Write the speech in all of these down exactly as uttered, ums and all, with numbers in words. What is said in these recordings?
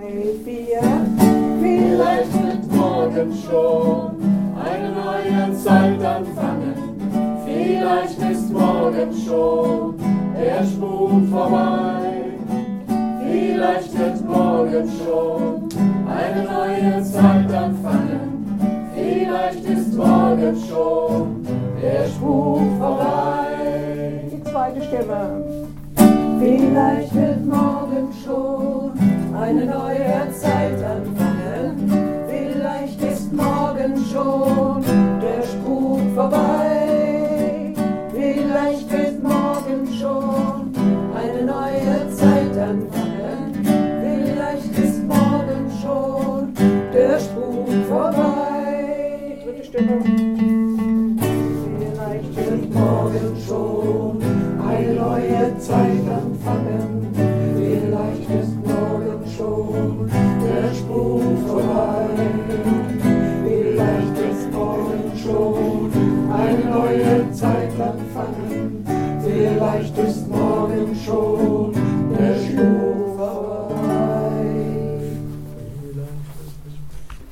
vier. Vielleicht wird morgen schon eine neue Zeit anfangen. Vielleicht ist morgen schon der Spuk vorbei. Vielleicht wird morgen schon eine neue Zeit anfangen. Vielleicht ist morgen schon der Spuk vorbei. Die zweite Stimme. Vielleicht wird morgen schon eine neue Zeit anfangen. Vielleicht ist morgen schon der Spuk vorbei. Vielleicht wird morgen schon eine neue Zeit anfangen. Vielleicht ist morgen schon der Spuk vorbei. Dritte Stimme. Vielleicht wird morgen schon eine neue Zeit anfangen. Vielleicht ist morgen schon der Spuk vorbei. Vielleicht ist morgen schon eine neue Zeit anfangen. Vielleicht ist morgen schon der Spuk vorbei.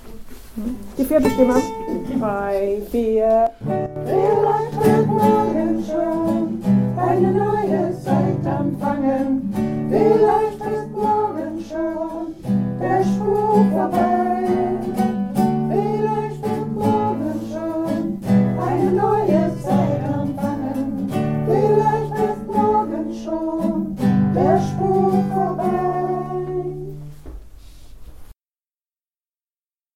Die vierte Stimme. Drei, vier. Vielleicht wird morgen